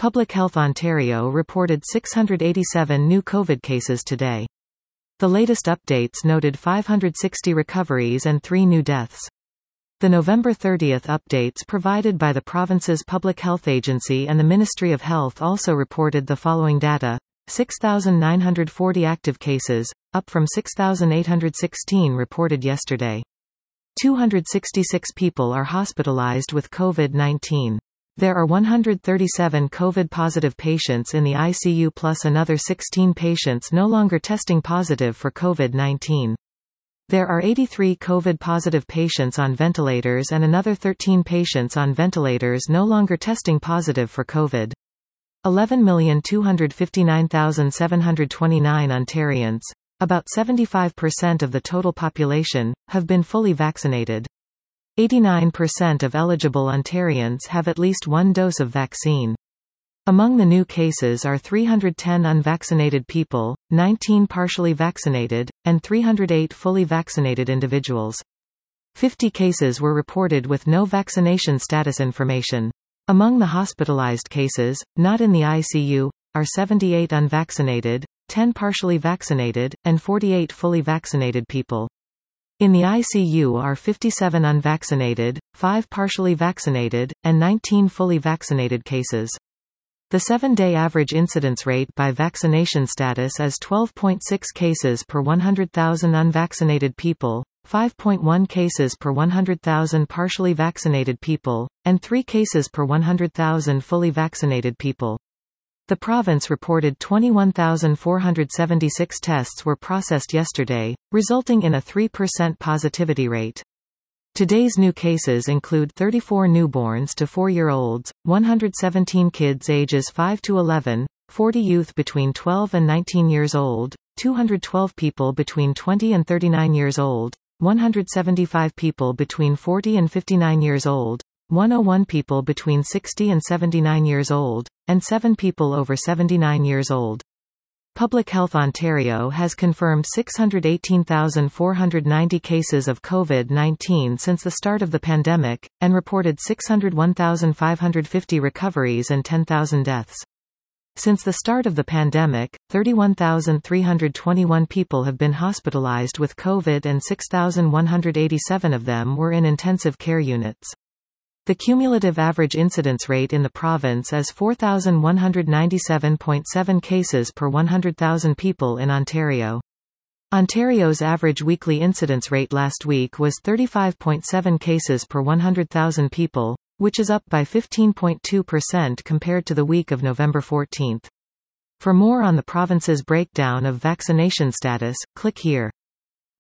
Public Health Ontario reported 687 new COVID cases today. The latest updates noted 560 recoveries and 3 new deaths. The November 30 updates provided by the province's Public Health Agency and the Ministry of Health also reported the following data: 6,940 active cases, up from 6,816 reported yesterday. 266 people are hospitalized with COVID-19. There are 137 COVID-positive patients in the ICU plus another 16 patients no longer testing positive for COVID-19. There are 83 COVID-positive patients on ventilators and another 13 patients on ventilators no longer testing positive for COVID. 11,259,729 Ontarians, about 75% of the total population, have been fully vaccinated. 89% of eligible Ontarians have at least one dose of vaccine. Among the new cases are 310 unvaccinated people, 19 partially vaccinated, and 308 fully vaccinated individuals. 50 cases were reported with no vaccination status information. Among the hospitalized cases, not in the ICU, are 78 unvaccinated, 10 partially vaccinated, and 48 fully vaccinated people. In the ICU are 57 unvaccinated, 5 partially vaccinated, and 19 fully vaccinated cases. The 7-day average incidence rate by vaccination status is 12.6 cases per 100,000 unvaccinated people, 5.1 cases per 100,000 partially vaccinated people, and 3 cases per 100,000 fully vaccinated people. The province reported 21,476 tests were processed yesterday, resulting in a 3% positivity rate. Today's new cases include 34 newborns to 4-year-olds, 117 kids ages 5 to 11, 40 youth between 12 and 19 years old, 212 people between 20 and 39 years old, 175 people between 40 and 59 years old, 101 people between 60 and 79 years old, and 7 people over 79 years old. Public Health Ontario has confirmed 618,490 cases of COVID-19 since the start of the pandemic, and reported 601,550 recoveries and 10,000 deaths. Since the start of the pandemic, 31,321 people have been hospitalized with COVID and 6,187 of them were in intensive care units. The cumulative average incidence rate in the province is 4,197.7 cases per 100,000 people in Ontario. Ontario's average weekly incidence rate last week was 35.7 cases per 100,000 people, which is up by 15.2% compared to the week of November 14. For more on the province's breakdown of vaccination status, click here.